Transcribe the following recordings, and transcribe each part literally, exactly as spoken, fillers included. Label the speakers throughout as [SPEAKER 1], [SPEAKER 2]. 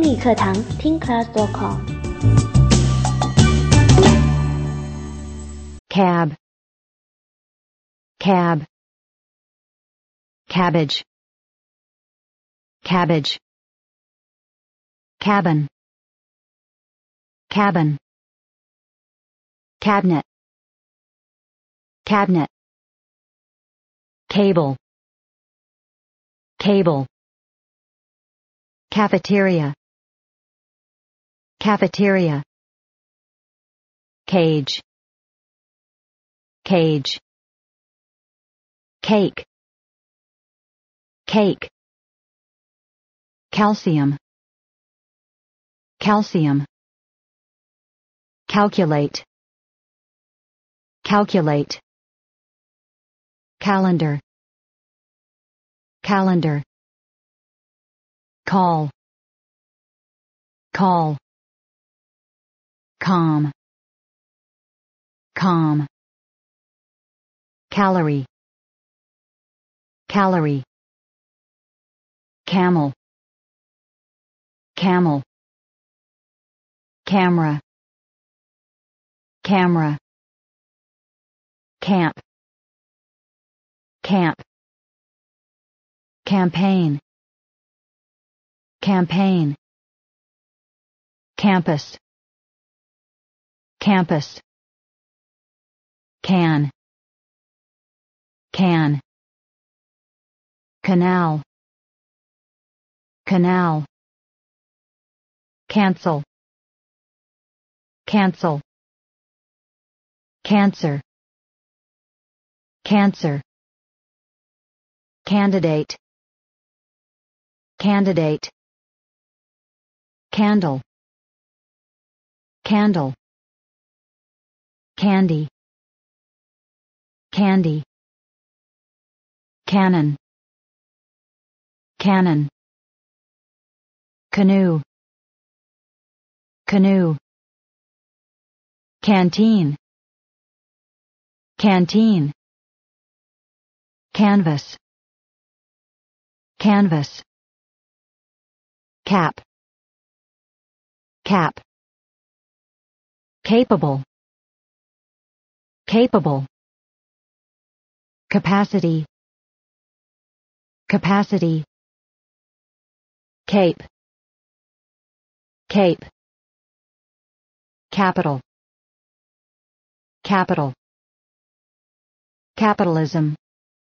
[SPEAKER 1] 语课堂听 class dot com。
[SPEAKER 2] Cab, cab, cabbage, cabbage, cabin, cabin, cabinet, cabinet, cable, cable, cafeteria, cafeteria, cage, cage, cake, cake, calcium, calcium, calculate, calculate, calendar, calendar, call, call, calm, calm, calorie, calorie, camel, camel, camera, camera, camp, camp, campaign, campaign, campus, campus, can, can, canal, canal, cancel, cancel, cancer, cancer, candidate, candidate, candle, candle, candy, candy, cannon, cannon, canoe, canoe, canteen, canteen, canvas, canvas, cap, cap, capable, capable, capacity, capacity, cape, cape, capital, capital, capitalism,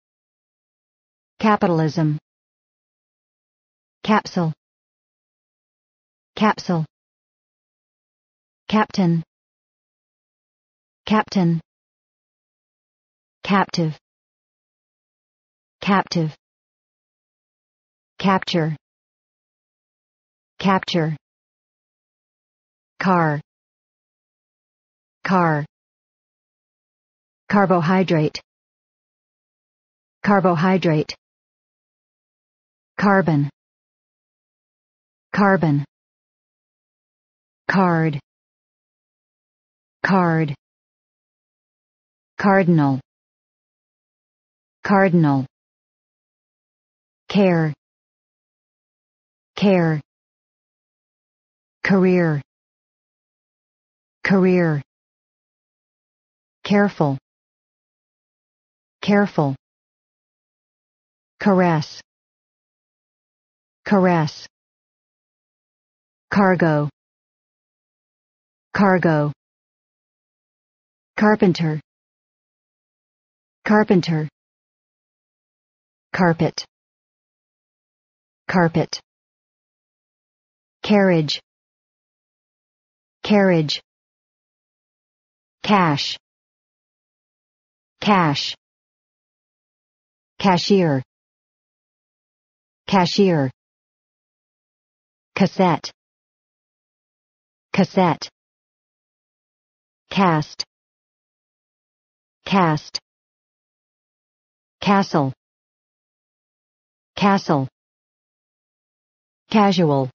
[SPEAKER 2] capitalism, capsule, capsule, captain, captain, captive, captive, capture, capture, car, car, carbohydrate, carbohydrate, carbon, carbon, card, card, cardinal, cardinal, care, care, career, career, careful, careful, caress, caress, cargo, cargo, carpenter, carpenter, carpet, carpet, carriage, carriage, cash, cash, cashier, cashier, cassette, cassette, cast, cast, castle, castle, casual,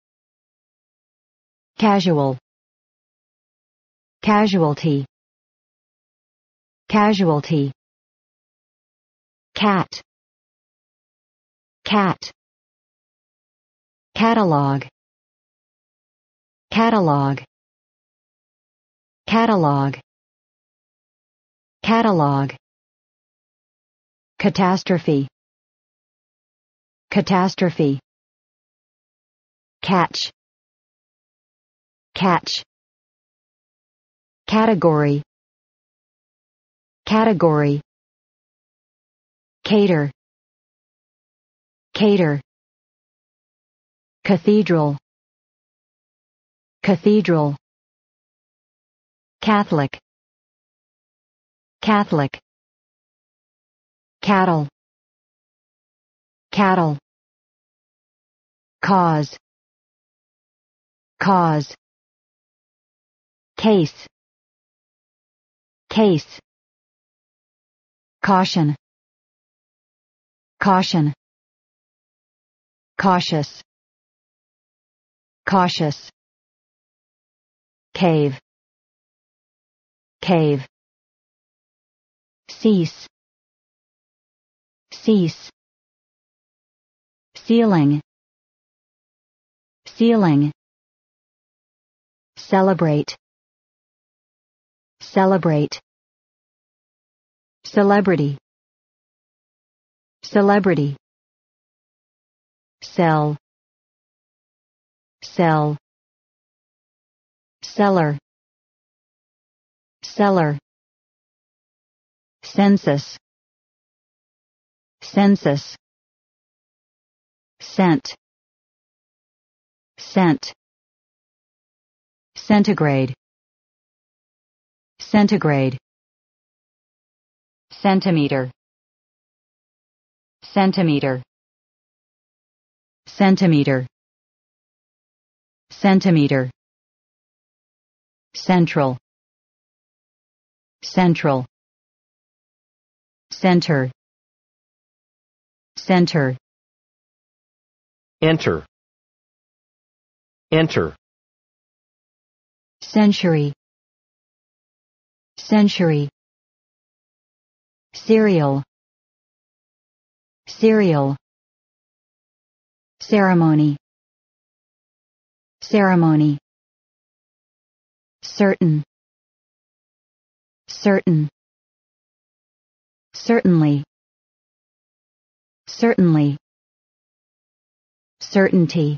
[SPEAKER 2] casual, casualty, casualty, cat, cat, catalog, Catalog. Catalog. Catalog. Catastrophe. Catastrophe. Catch. Catch. Category. Category. Cater. Cater. Cathedral. Cathedral. Catholic. Catholic. Cattle. Cattle. Cause. Cause. Case. Case. Caution. Caution. Cautious. Cautious. Cave. Cave. Cease. Cease. Ceiling. Ceiling. Celebrate. Celebrate. Celebrity. Celebrity. Sell. Sell. Seller. Seller. Census. Census. Cent. Cent. Centigrade. Centigrade. Centimeter. Centimeter. Centimeter. Centimeter. Central. Central. Center. Center.
[SPEAKER 3] Enter. Enter.
[SPEAKER 2] Century. Century. Cereal. Cereal. Ceremony. Ceremony. Certain. Certain. Certainly. Certainly. Certainty.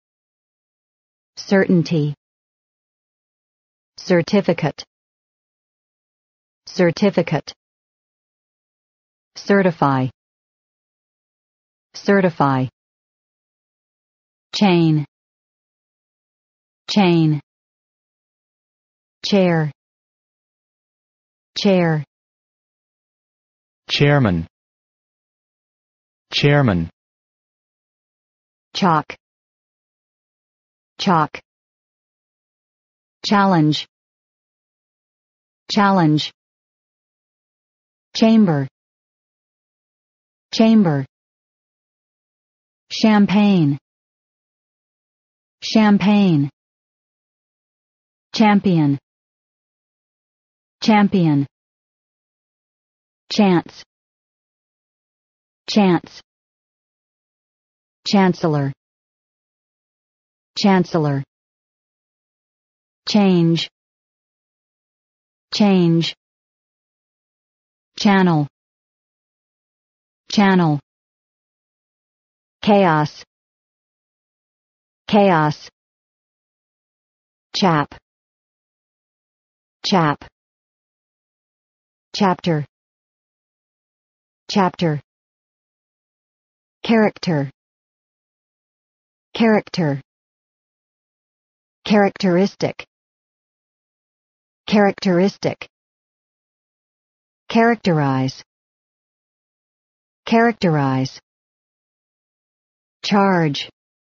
[SPEAKER 2] Certainty. Certificate. Certificate. Certify. Certify. Chain. Chain. Chair. Chair.
[SPEAKER 3] Chairman. Chairman.
[SPEAKER 2] Chalk. Chalk. Challenge. Challenge. Chamber. Chamber. Champagne. Champagne. Champion. Champion. Chance. Chance. Chancellor. Chancellor. Change. Change. Channel. Channel. Chaos. Chaos. Chap. Chap. Chapter. Chapter. Character. Character. Characteristic. Characteristic. Characterize. Characterize. Charge.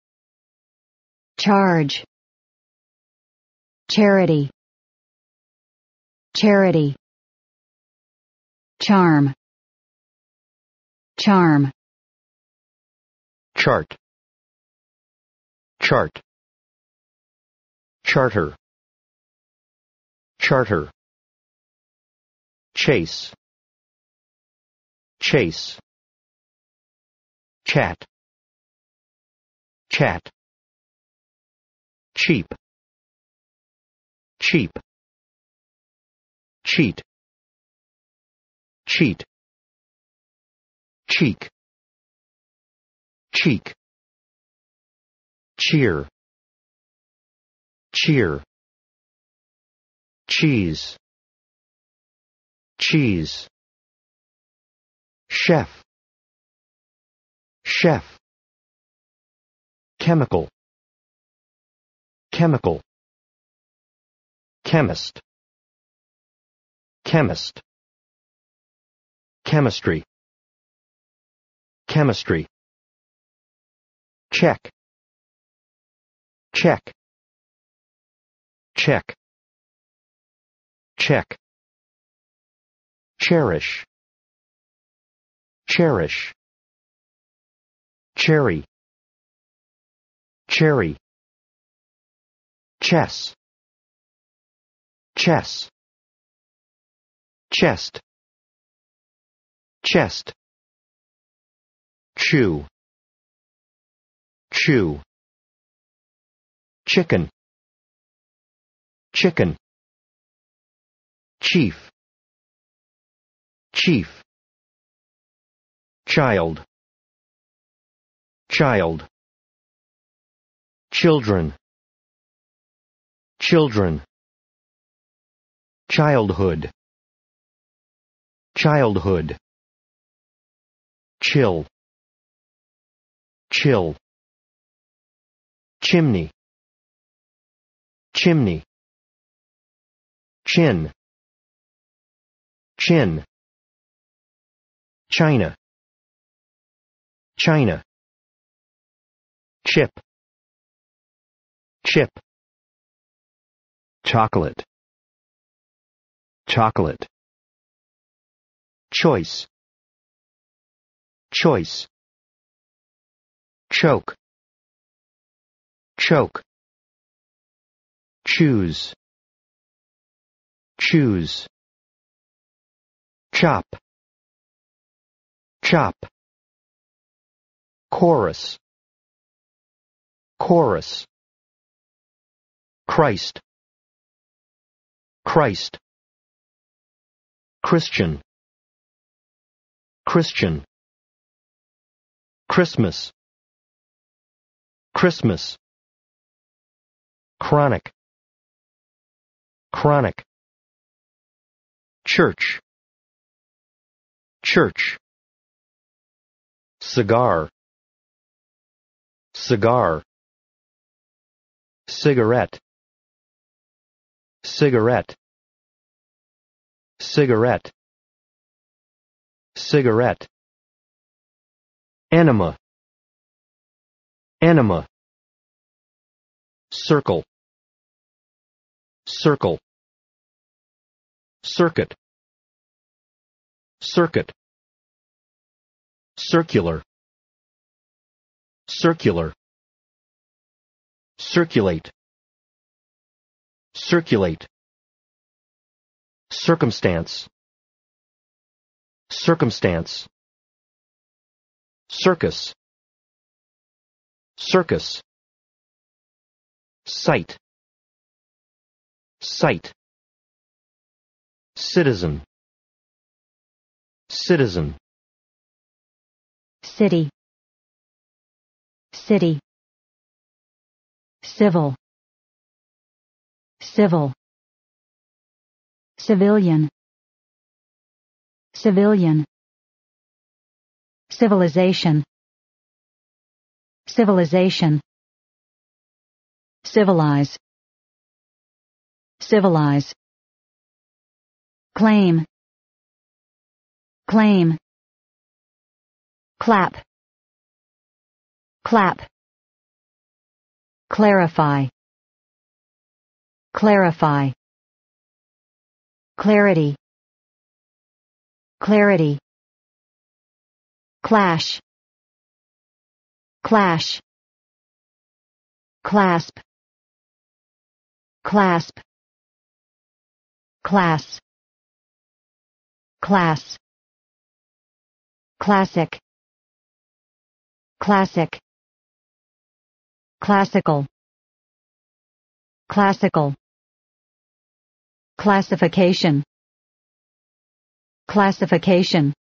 [SPEAKER 2] Charge. Charity. Charity. Charm. Charm.
[SPEAKER 3] Chart. Chart. Charter. Charter. Chase. Chase. Chat. Chat. Cheap. cheap, cheat, cheat, cheek, cheek, cheer, cheer, cheese, cheese, chef, chef, chemical, chemical, chemist, chemist, chemistry, chemistry, check, check, check, check, cherish, cherish, cherry, cherry, chess, chess, chest, chest, chew, chew, chicken, chicken, chief, chief, child, child, children, children, childhood, childhood, chill, chill, chimney, chimney, chin, chin, China, China, chip, chip, chocolate, chocolate, choice, choice, choke, choke, choose, choose, chop, chop, chorus, chorus, Christ, Christ, Christian, Christian, Christmas, Christmas, chronic, chronic, church, church, cigar, cigar, cigarette, cigarette, cigarette, cigarette, enema, enema, circle, circle, circuit, circuit, circular, circular, circulate, circulate, circumstance, circumstance, circus, circus, sight, sight, citizen, citizen,
[SPEAKER 2] city, city, civil, civil, civilian, civilian, civilization, civilization, civilize, civilize, claim, claim, clap, clap, clarify, clarify, clarity, clarity, clash, clash, clasp, clasp, class, class, classic, classic, classical, classical, Classification. Classification.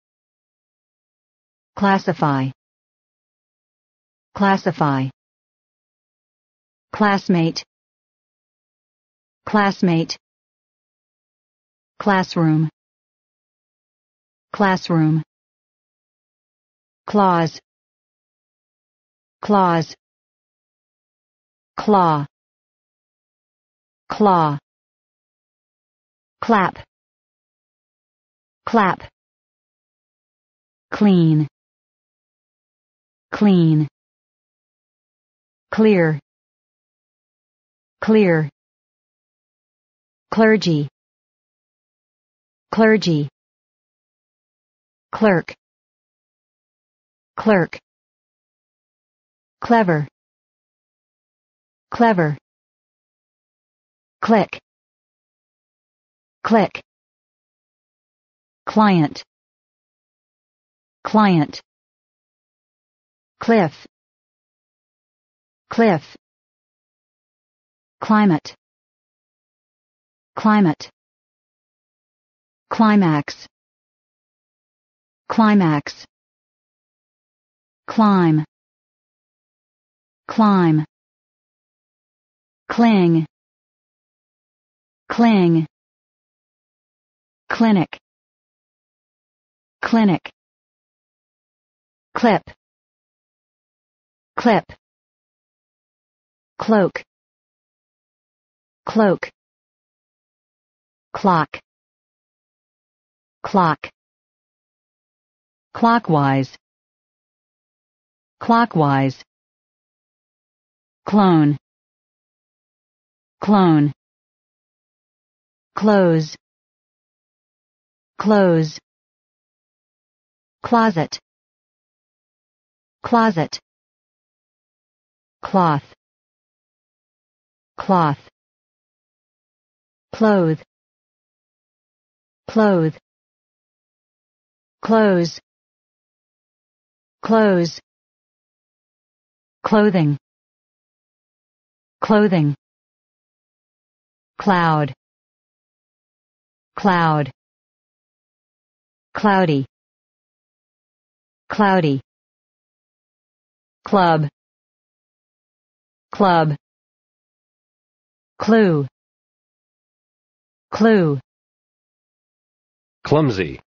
[SPEAKER 2] Classify. Classify. Classmate. Classmate. Classroom. Classroom. Clause. Clause. Claw. Claw. Clap. Clap. Clean. Clean. Clear. Clear. Clergy. Clergy. Clerk. Clerk. Clever. Clever. Click. Click. Client. Client. Cliff. Cliff. Climate. Climate. Climax. Climax. Climb. Climb. Cling. Cling. Clinic. Clinic. Clip. Clip. Cloak. Cloak. Clock. Clock. Clockwise. Clockwise. Clone. Clone. Close. Close. Closet. Closet. Cloth. Cloth. Clothe. Clothe. Close. Close. Clothing. Clothing. Cloud. Cloud. Cloudy. Cloudy. Club. Club. Clue. Clue.
[SPEAKER 3] Clumsy.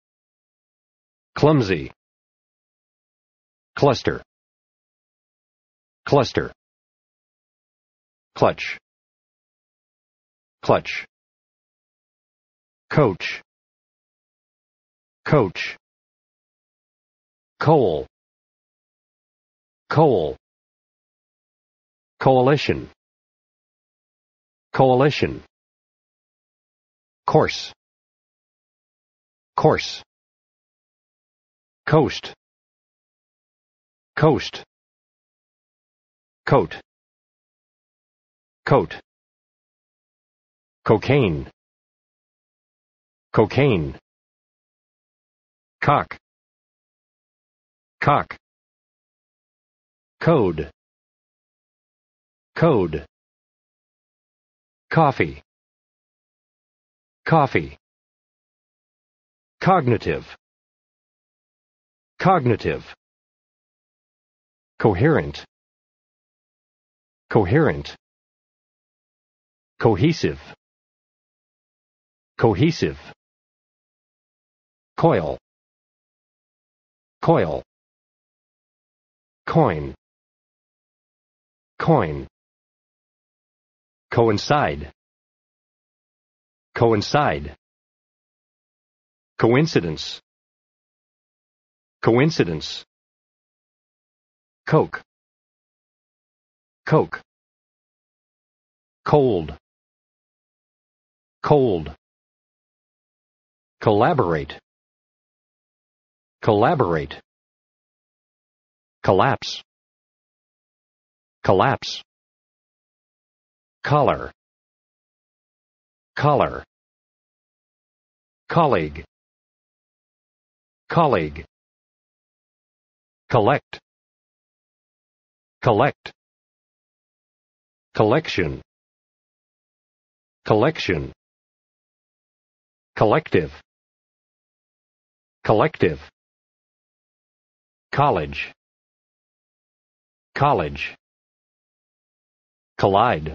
[SPEAKER 3] Clumsy. Cluster. Cluster. Clutch. Clutch. Coach. Coach. Coal. Coal. Coalition. Coalition. Course. Course. Coast. Coast. Coat. Coat. Cocaine. Cocaine. Cock. Cock. Code. Code. Coffee. Coffee. Cognitive. Cognitive. Coherent. Coherent. Cohesive. Cohesive. Coil. Coil. Coin. Coin. Coincide. Coincide. Coincidence. Coincidence. Coke. Coke. Cold. Cold. Collaborate. Collaborate. Collapse. Collapse. Collar. Collar. Colleague. Colleague. Collect. Collect. Collection. Collection. collective, collective, college, college, collide,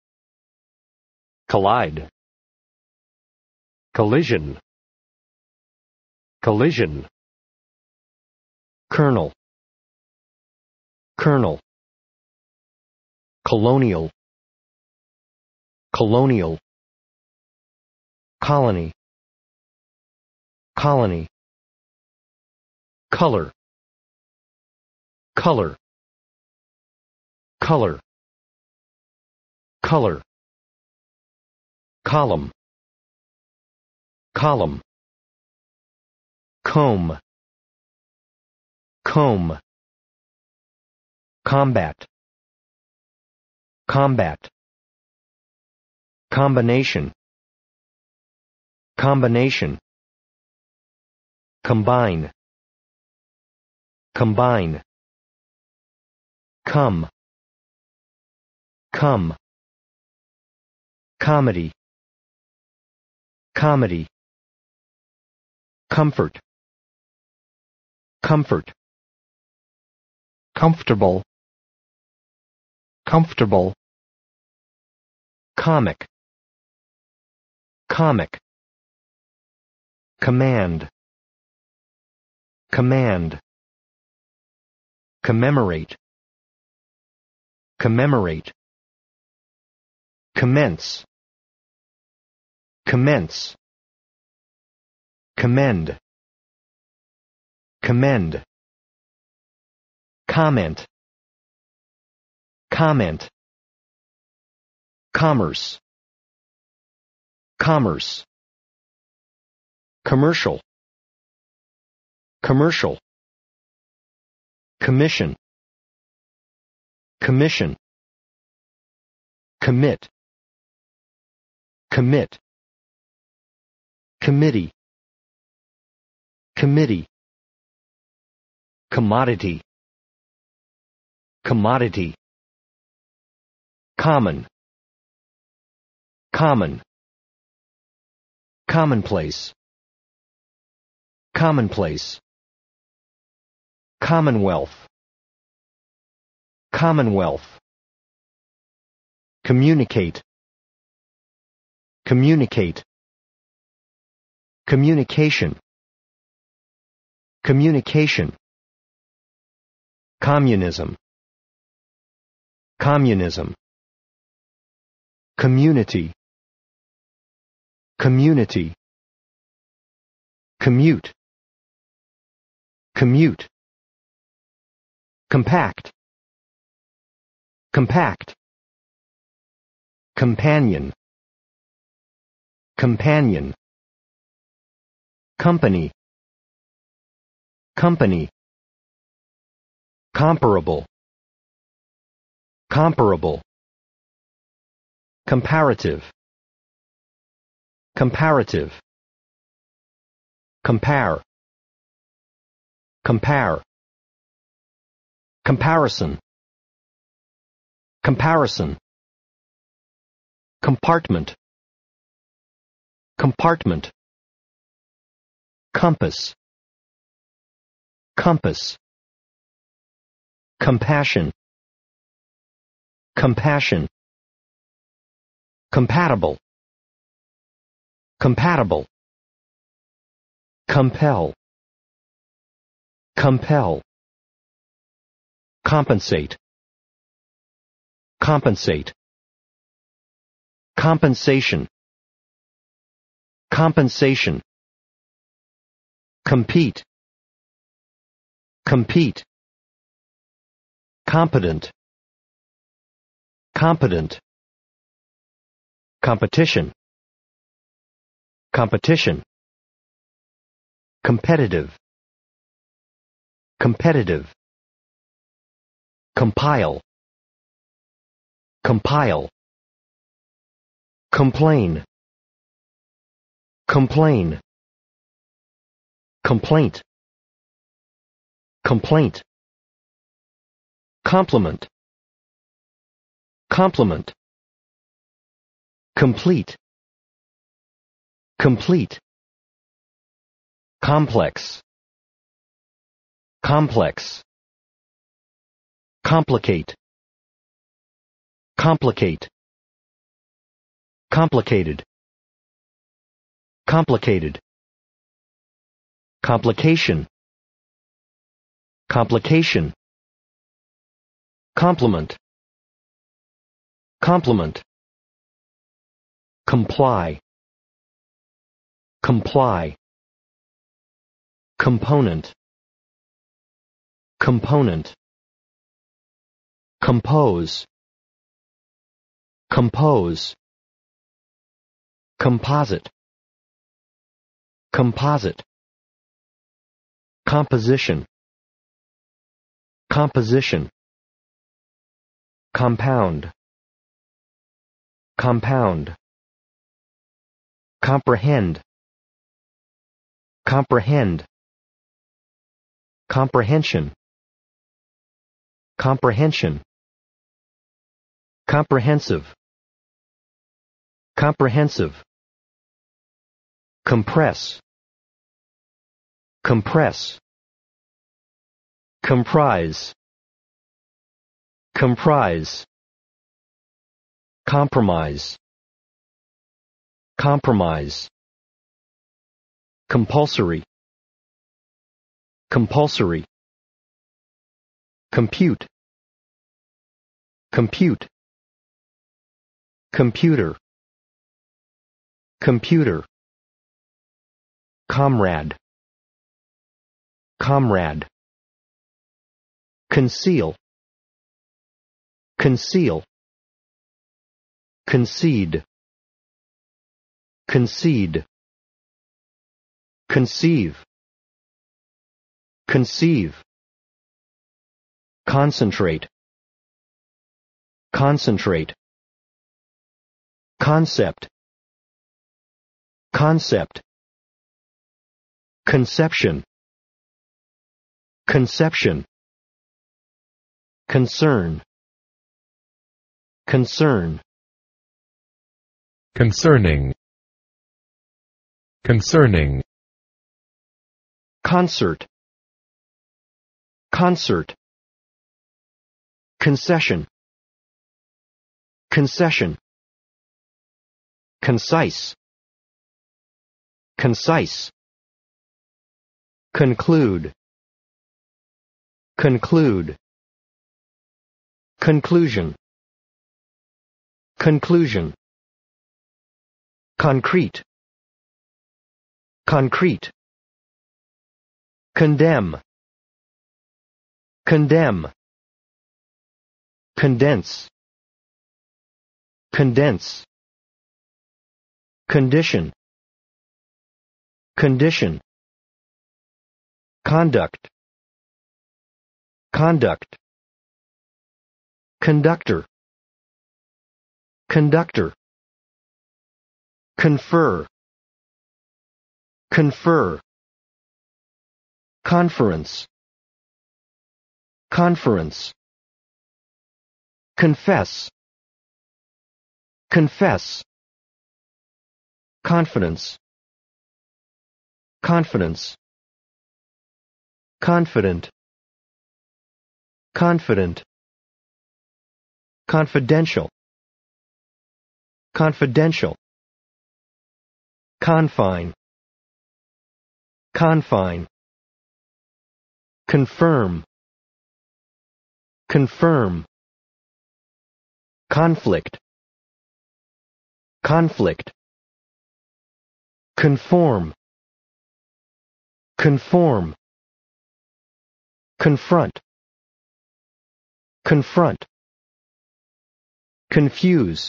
[SPEAKER 3] collide, collision, collision, kernel, kernel, colonial, colonial, colony, colony, color, color, color, color, column, column, comb, comb, combat, combat, combination, combination, combine, combine, come, come, comedy, comedy, comfort, comfort, comfortable, comfortable, comic, comic, command, command, commemorate, commemorate, commence, commence, commend, commend, comment, comment, commerce, commerce, commercial, commercial, commission, commission, commit, commit, committee, committee, commodity, commodity, common, common, commonplace, commonplace, commonwealth, commonwealth, communicate, communicate, communication, communication, communism, communism, community, community, commute, commute, compact, compact, companion, companion, company, company, comparable, comparable, comparative, comparative, compare, compare, comparison, comparison, compartment, compartment, compass, compass, compassion, compassion, compatible, compatible, compel, compel, compensate, compensate, compensation, compensation, compete, compete, competent, competent, competition, competition, competitive, competitive, compile, compile, complain, complain, complaint, complaint, compliment, compliment, complete, complete, complex, complex, complicate, complicate, complicated, complicated, complication, complication, complement, complement, comply, comply, component, component, compose, compose, composite, composite, composition, composition, compound, compound, comprehend, comprehend, comprehension, comprehension, comprehensive, comprehensive, compress, compress, comprise, comprise, compromise, compromise, compulsory, compulsory, compute, compute, computer, computer, comrade, comrade, conceal, conceal, concede, concede, conceive, conceive, concentrate, concentrate, concept, concept, conception, conception, concern, concern,
[SPEAKER 4] concerning, concerning,
[SPEAKER 3] concert, concert, concession, concession, concise, concise, conclude, conclude, conclusion, conclusion, concrete, concrete, condemn, condemn, condense, condense, condition, condition, conduct, conduct, conductor, conductor, confer, confer, conference, conference, confess, confess, confidence, confidence, confident, confident, confidential, confidential, confine, confine, confirm, confirm, conflict, conflict, conform, conform, confront, confront, confuse,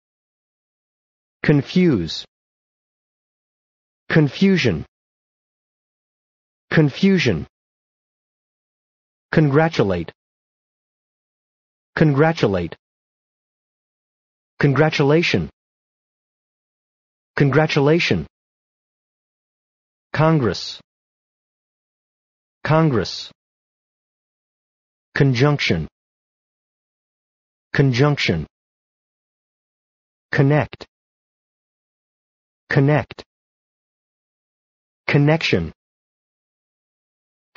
[SPEAKER 3] confuse, confusion, confusion, congratulate, congratulate, congratulation, congratulation, Congress, Congress, conjunction, conjunction, connect, connect, connection,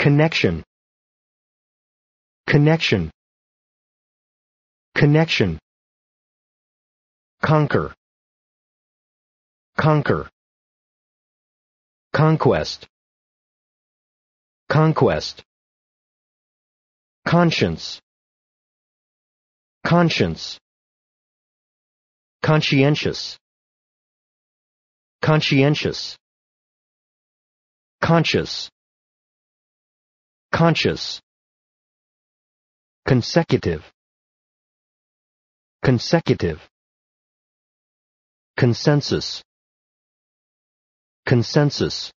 [SPEAKER 3] connection, connection, connection, conquer, conquer, conquest, conquest, conscience, conscience, conscientious, conscientious, conscious, conscious, consecutive, consecutive, consensus, consensus,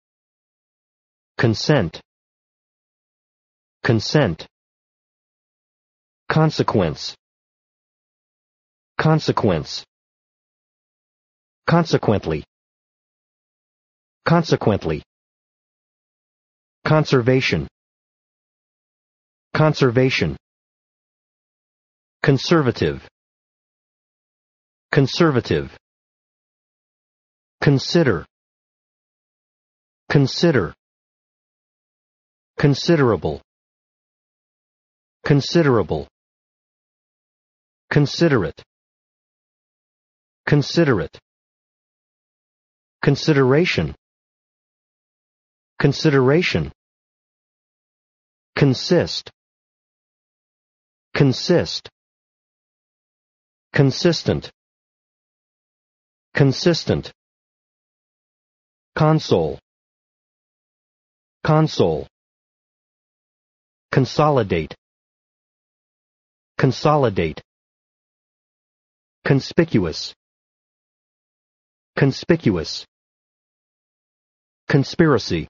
[SPEAKER 3] consent, consent, consequence, consequence, consequently, consequently, conservation, conservation, conservative, conservative, consider, consider, considerable, considerable, considerate, considerate, consideration, consideration, consist, consist, consistent, consistent, console, console, consolidate, consolidate, conspicuous, conspicuous, conspiracy,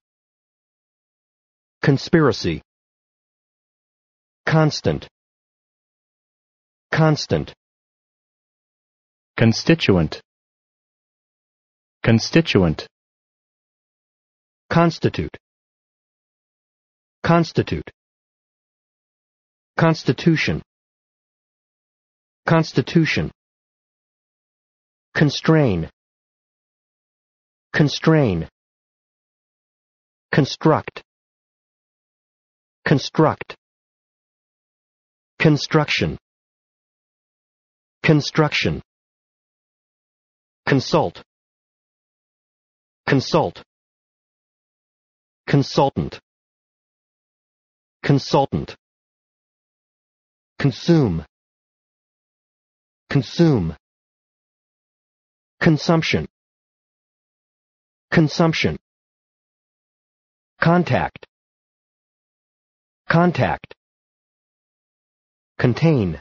[SPEAKER 3] conspiracy, constant, constant,
[SPEAKER 4] constituent, constituent,
[SPEAKER 3] constitute, constitute, constitution, constitution, constrain, constrain, construct, construct, construction, construction, consult, consult, consultant, consultant, consume, consume, consumption, consumption, contact, contact, contain,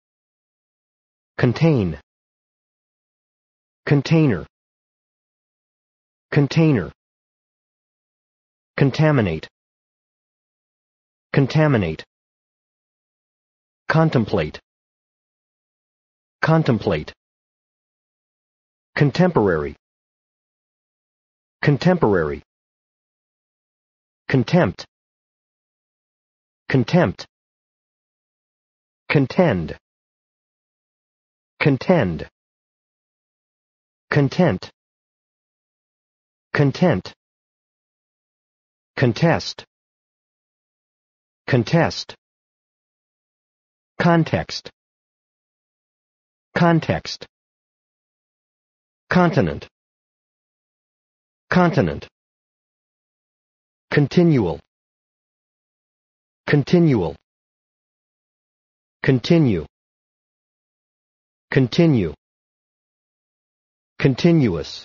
[SPEAKER 3] contain, container, container, contaminate, contaminate, contemplate, contemplate, contemporary, contemporary, contempt, contempt, contend, contend, content, content, contest, contest, context, context, continent, continent, continual, continual, continue, continue, continuous,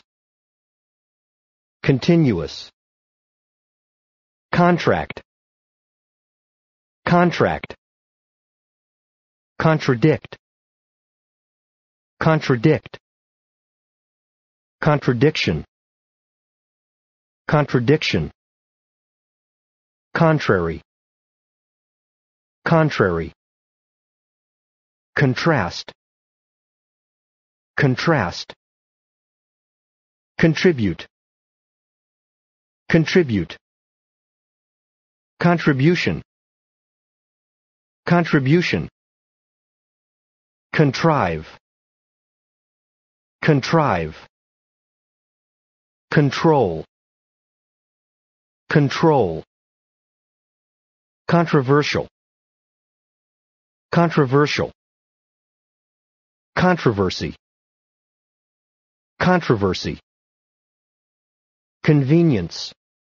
[SPEAKER 3] continuous, contract, contract, contradict, contradict, contradiction, contradiction, contrary, contrary, contrast, contrast, contribute, contribute, contribution, contribution, contrive, contrive, control, control, Controversial. Controversial. Controversy. Controversy. Convenience.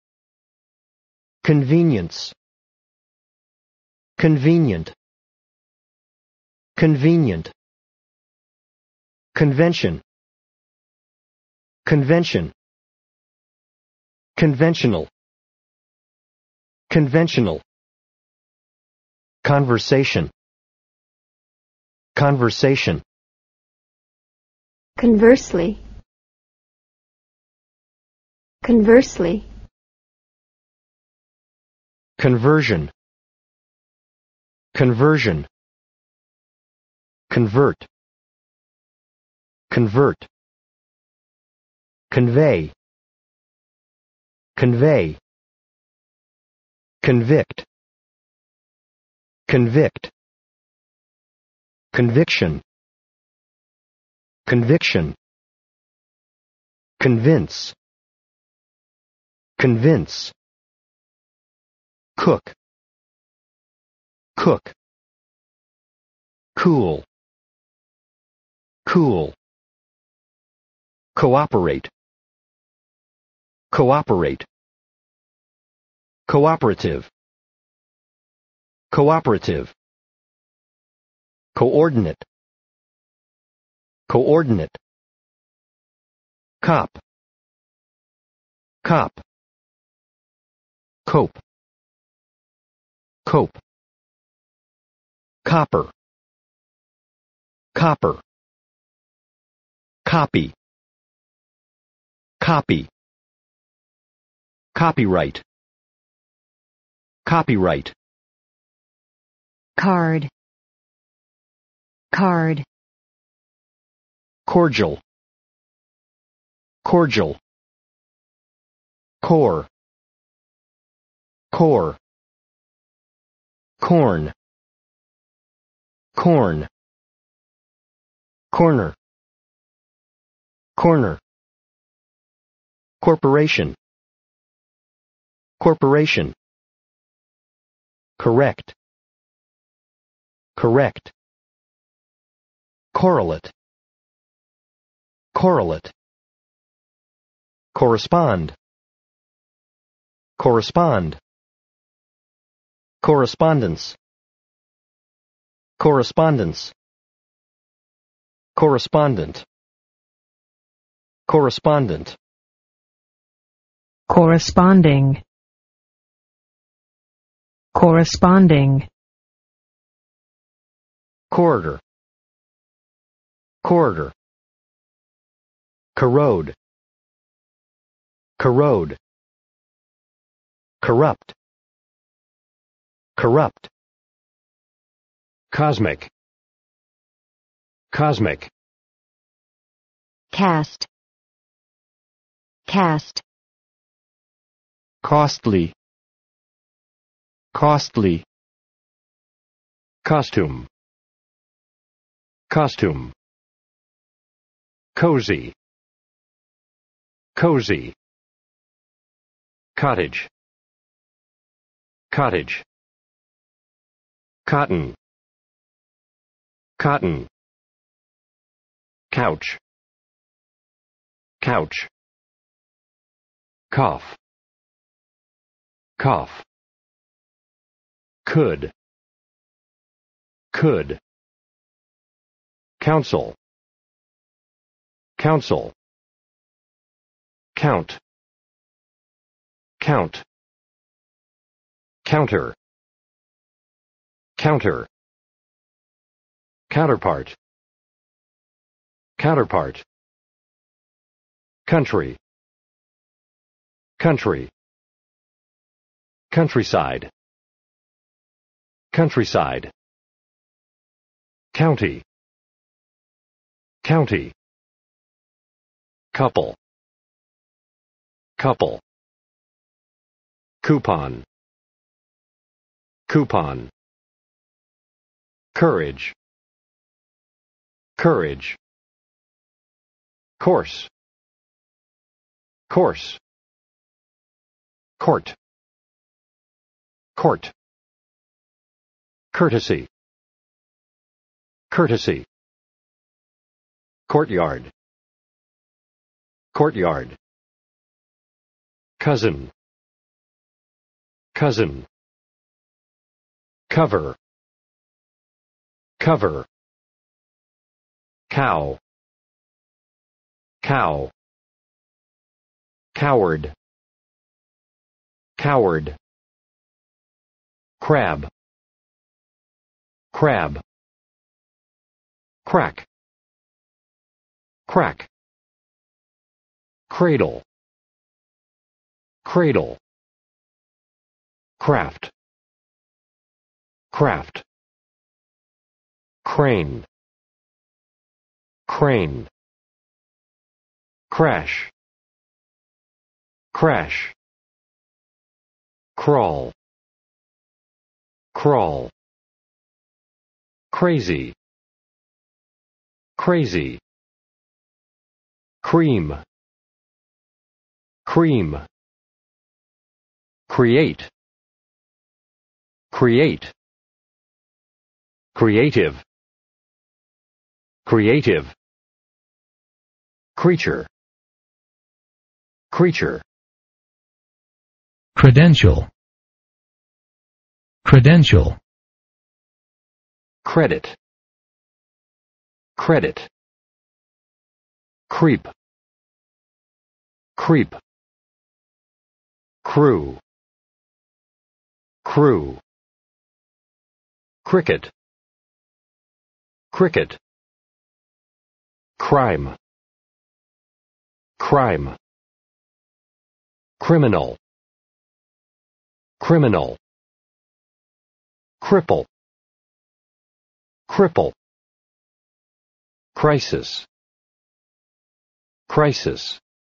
[SPEAKER 3] Convenience. Convenient. Convenient. Convention. Convention. Conventional. Conventional. Conversation. Conversation.
[SPEAKER 1] Conversely. Conversely.
[SPEAKER 3] Conversion. Conversion. Convert. Convert. Convey. Convey. Convict. Convict. Conviction. Conviction. Convince. Convince. Cook. Cook. Cool. Cool. Cooperate. Cooperate. Cooperative. Cooperative. Coordinate. Coordinate. Cop. Cop. Cope. Cope. Copper. Copper. Copy. Copy. Copyright. Copyright.
[SPEAKER 2] Card. Card.
[SPEAKER 3] Cordial. Cordial. Core. Core. Corn. Corn. Corner. Corner. Corporation. Corporation. Correct. Correct. Correlate. Correlate. Correspond. Correspond. Correspondence. Correspondence. Correspondent. Correspondent.
[SPEAKER 4] Corresponding. Corresponding.
[SPEAKER 3] Corridor. Corridor. Corrode. Corrode. Corrupt. Corrupt. Cosmic. Cosmic.
[SPEAKER 2] Cast. Cast.
[SPEAKER 3] Costly. Costly. Costume. Costume. Cozy. Cozy. Cottage. Cottage. Cotton. Cotton. Couch. Couch. Cough. Cough. Could. Could. Council. Council. Count. Count. Counter. Counter. Counterpart. Counterpart. Country. Country. Countryside. Countryside. County. County. Couple. Couple. Coupon. Coupon. Courage. Courage. Course. Course. Court. Court. courtesy, courtesy. Courtyard, courtyard. Cousin, cousin. Cover, cover. Cow, cow. Coward, coward. Crab, crab. Crack, crack. Cradle, cradle. Craft, craft. Crane, crane. Crash, crash. Crawl, crawl. Crazy, crazy. Cream, cream. Create, create. Creative, creative. Creature, creature.
[SPEAKER 5] Credential. Credential.
[SPEAKER 3] Credit, credit. Creep, creep. Crew, crew. Cricket, cricket. Crime, crime. Criminal, criminal. Cripple, cripple. Crisis, crisis.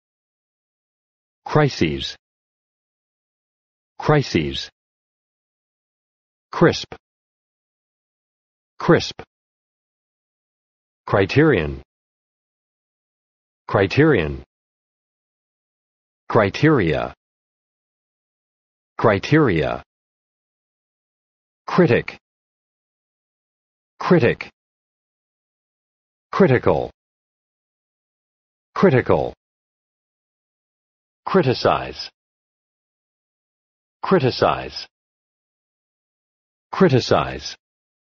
[SPEAKER 3] Crises, crises. Crisp, crisp. Criterion, criterion. Criteria, criteria. Critic, critic. Critical, critical. Criticize, criticize. Criticize,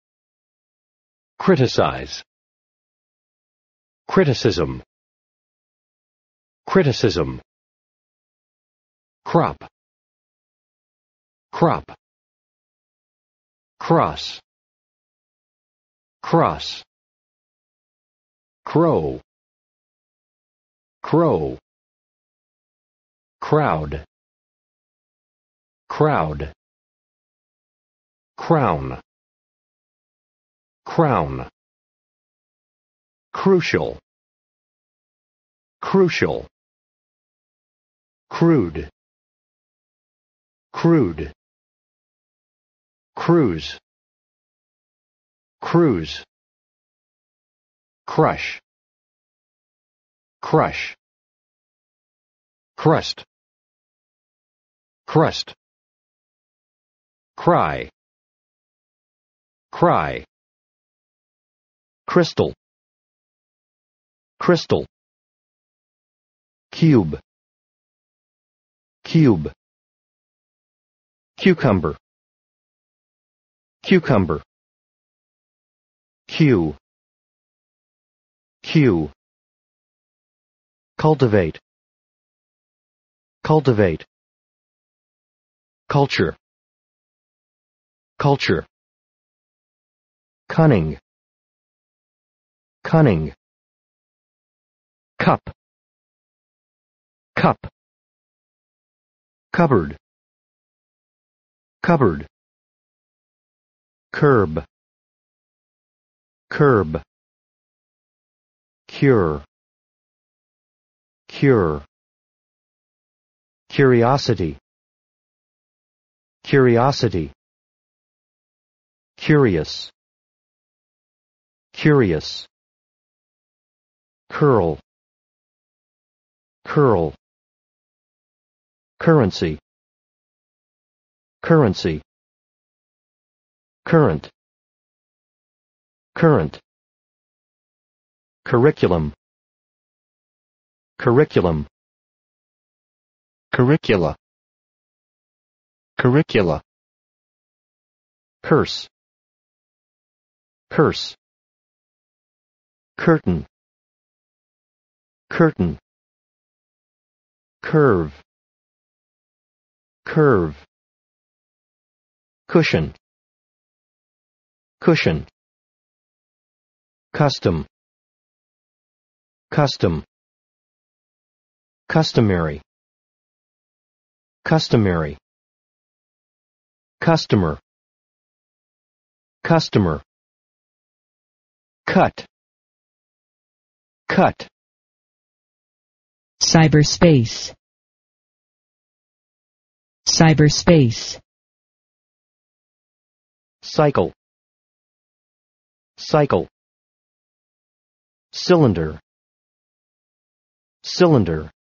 [SPEAKER 3] criticize. Criticism, criticism. Crop, crop. Cross, cross. Crow, crow. Crowd, crowd. Crown, crown. Crucial, crucial. Crude, crude. Cruise, cruise. Crush, crush. Crust, crust. Cry, cry. Crystal, crystal. Cube, cube. Cucumber, cucumber. Cue, cue. Cultivate, cultivate. Culture, culture. Cunning, cunning. Cup, cup. Cupboard, cupboard. Curb, curb. Cure, cure. Curiosity, curiosity. Curious, curious. Curl, curl. Currency, currency. Current, current, curriculum, curriculum, curricula, curricula, curse, curse, curtain, curtain, curve, curve, cushion, cushion, custom, custom, customary, customary, customer, customer, cut, cut,
[SPEAKER 4] cyberspace, cyberspace,
[SPEAKER 3] cycle, cycle, cylinder, cylinder,